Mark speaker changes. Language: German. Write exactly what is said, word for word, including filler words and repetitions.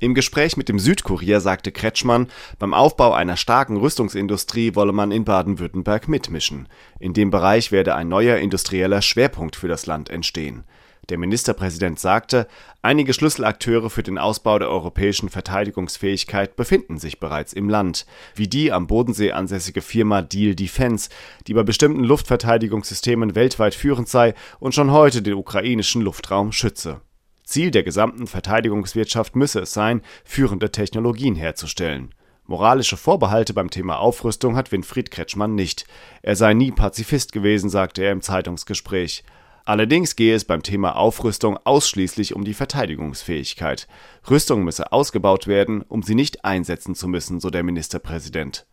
Speaker 1: Im Gespräch mit dem Südkurier sagte Kretschmann, beim Aufbau einer starken Rüstungsindustrie wolle man in Baden-Württemberg mitmischen. In dem Bereich werde ein neuer industrieller Schwerpunkt für das Land entstehen. Der Ministerpräsident sagte, einige Schlüsselakteure für den Ausbau der europäischen Verteidigungsfähigkeit befinden sich bereits im Land, wie die am Bodensee ansässige Firma Diehl Defence, die bei bestimmten Luftverteidigungssystemen weltweit führend sei und schon heute den ukrainischen Luftraum schütze. Ziel der gesamten Verteidigungswirtschaft müsse es sein, führende Technologien herzustellen. Moralische Vorbehalte beim Thema Aufrüstung hat Winfried Kretschmann nicht. Er sei nie Pazifist gewesen, sagte er im Zeitungsgespräch. Allerdings gehe es beim Thema Aufrüstung ausschließlich um die Verteidigungsfähigkeit. Rüstung müsse ausgebaut werden, um sie nicht einsetzen zu müssen, so der Ministerpräsident.